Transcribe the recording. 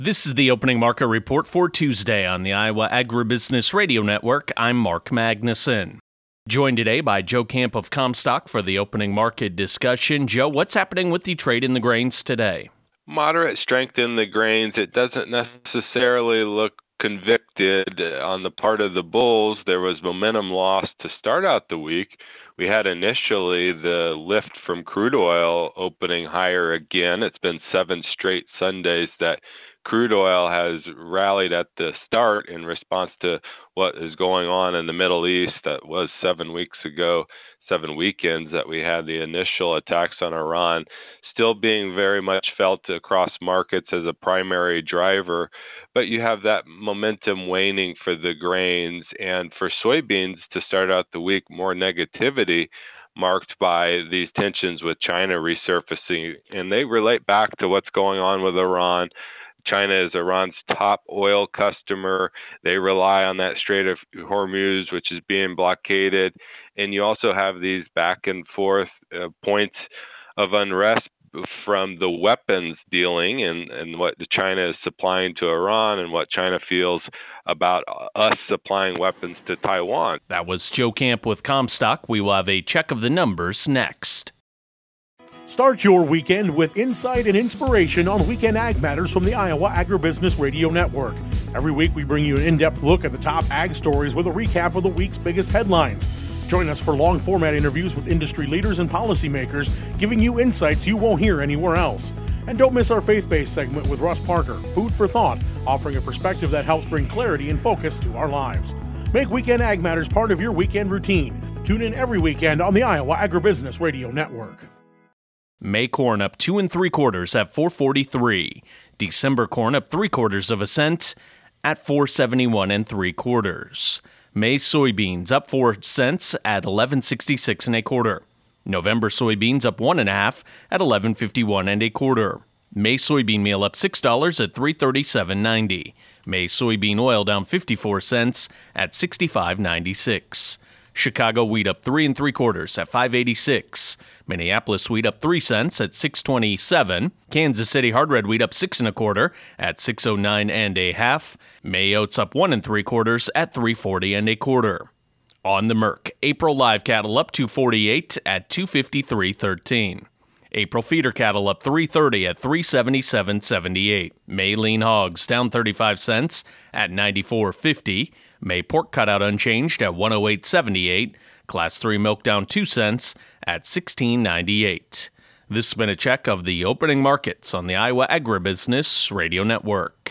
This is the opening market report for Tuesday on the Iowa Agribusiness Radio Network. I'm Mark Magnuson. Joined today by Joe Camp of Comstock for the opening market discussion. Joe, what's happening with the trade in the grains today? Moderate strength in the grains. It doesn't necessarily look convicted on the part of the bulls. There was momentum lost to start out the week. We had initially the lift from crude oil opening higher again. It's been 7 straight Sundays that crude oil has rallied at the start in response to what is going on in the Middle East. That was 7 weeks ago, 7 weekends that we had the initial attacks on Iran, still being very much felt across markets as a primary driver. But you have that momentum waning for the grains, and for soybeans to start out the week, more negativity marked by these tensions with China resurfacing. And they relate back to what's going on with Iran. China is Iran's top oil customer. They rely on that Strait of Hormuz, which is being blockaded. And you also have these back and forth points of unrest from the weapons dealing and what China is supplying to Iran and what China feels about us supplying weapons to Taiwan. That was Joe Camp with Comstock. We will have a check of the numbers next. Start your weekend with insight and inspiration on Weekend Ag Matters from the Iowa Agribusiness Radio Network. Every week we bring you an in-depth look at the top ag stories with a recap of the week's biggest headlines. Join us for long-format interviews with industry leaders and policymakers, giving you insights you won't hear anywhere else. And don't miss our faith-based segment with Russ Parker, Food for Thought, offering a perspective that helps bring clarity and focus to our lives. Make Weekend Ag Matters part of your weekend routine. Tune in every weekend on the Iowa Agribusiness Radio Network. May corn up 2 3/4 at $4.43. December corn up 3/4 cent at $4.71 3/4. May soybeans up 4 cents at $11.66 1/4. November soybeans up 1 1/2 at $11.51 1/4. May soybean meal up $6 at $337.90. May soybean oil down 54 cents at $65.96. Chicago wheat up 3 3/4 at $5.86. Minneapolis wheat up 3 cents at $6.27. Kansas City hard red wheat up 6 1/4 at $6.09 1/2. May oats up 1 3/4 at $3.40 1/4. On the Merc, April live cattle up 248 at $253.13. April feeder cattle up 330 at $377.78. May lean hogs down 35 cents at $94.50. May pork cutout unchanged at $108.78. Class 3 milk down 2 cents at $16.98. This has been a check of the opening markets on the Iowa Agribusiness Radio Network.